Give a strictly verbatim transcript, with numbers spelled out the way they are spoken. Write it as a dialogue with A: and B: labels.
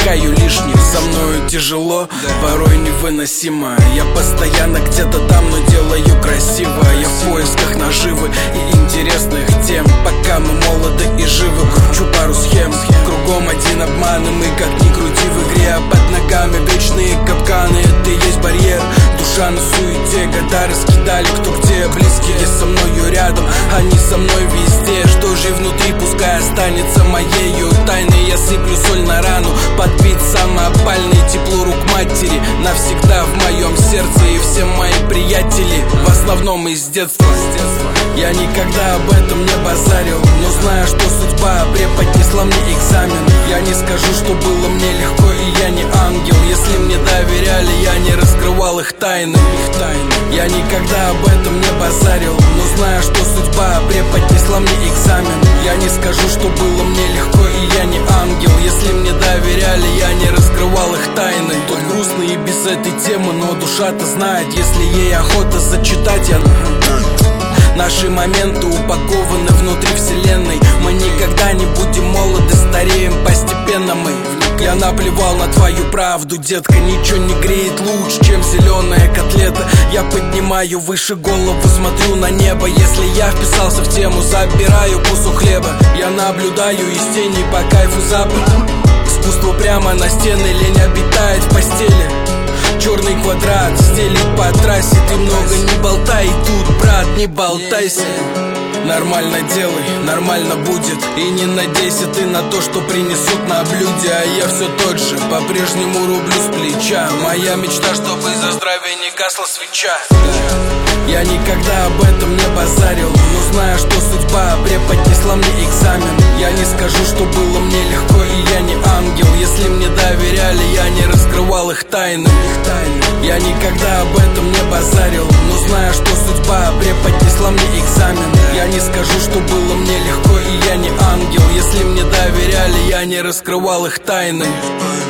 A: вдыхаю лишнее. Со мною тяжело, порой невыносимо. Я постоянно где-то там, но делаю красиво. Я в поисках наживы и интересных тем. Пока мы молоды и живы, кручу пару схем. Кругом один обман, и мы как ни крути в игре. А под ногами вечные капканы, это и есть барьер. Душа на суете, года раскидали кто где. Близкие со мною рядом, они со мной везде. Что же внутри, пускай останется моею тайной. Я сыплю соль на рану, подбить самоопальный. Тепло рук матери навсегда в моем сердце. И все мои приятели, в основном из детства. Я никогда об этом не базарил, но знаю, что судьба преподнесла мне экзамен. Я не скажу, что было мне легко, и я не ангел. Если мне доверяли, я не раскрывал их тайны. Я никогда об этом не базарил, но знаю, что судьба преподнесла мне экзамен. Я не скажу, что было мне легко, и я не ангел. Если мне доверяли, я не раскрывал их тайны. Тут грустно и без этой темы, но душа-то знает. Если ей охота зачитать, я... Наши моменты упакованы внутри вселенной. Мы никогда не будем молоды, стареем постепенно мы. Я наплевал на твою правду, детка, ничего не греет лучше, чем зеленая котлета. Я поднимаю выше голову, смотрю на небо. Если я вписался в тему, забираю кусок хлеба. Я наблюдаю из тени по кайфу запад. Искусство прямо на стены, лень обитает в постели. Черный квадрат стелит по трассе. Ты много не болтай тут, брат, не болтайся. Нормально делай, нормально будет. И не надейся ты на то, что принесут на блюде. А я все тот же, по-прежнему рублю с плеча. Моя мечта, чтобы за здравие не гасла свеча. Я никогда об этом не базарил, но знаю, что судьба преподнесла мне экзамен. Я не скажу, что было мне легко, и я не ангел. Если мне доверяли, я не раскрывал их тайны. Я никогда об этом не базарил, но знаю, что судьба преподнесла мне экзамен. Я не скажу, что было мне легко, и я не ангел. Если мне доверяли, я не раскрывал их тайны.